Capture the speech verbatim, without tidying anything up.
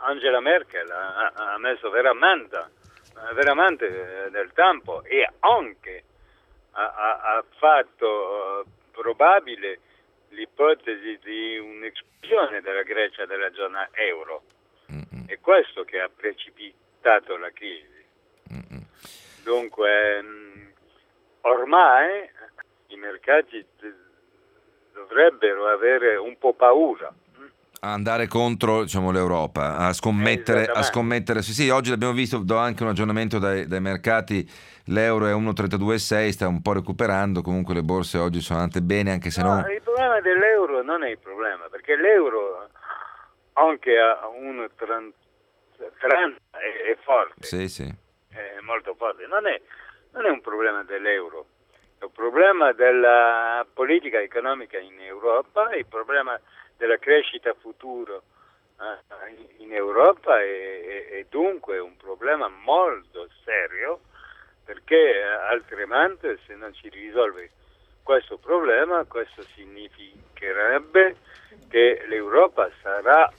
Angela Merkel ha, ha messo veramente, veramente del tempo e anche ha, ha, ha fatto uh, probabile l'ipotesi di un'esclusione della Grecia dalla zona euro. Mm-mm. È questo che ha precipitato la crisi. Mm-mm. Dunque mh, ormai i mercati d- dovrebbero avere un po' paura. A andare contro, diciamo, l'Europa, a scommettere, a scommettere. Sì, sì, oggi l'abbiamo visto, do anche un aggiornamento dai, dai mercati, l'euro è uno virgola trentadue sei, sta un po' recuperando, comunque le borse oggi sono andate bene, anche se no, non... il problema dell'euro non è il problema, perché l'euro anche a uno virgola trenta è, è forte, sì, sì. È molto forte, non è, non è un problema dell'euro, è un problema della politica economica in Europa, è il problema della crescita futura eh, in Europa e, e, e dunque è un problema molto serio, perché altrimenti se non si risolve questo problema, questo significherebbe che l'Europa sarà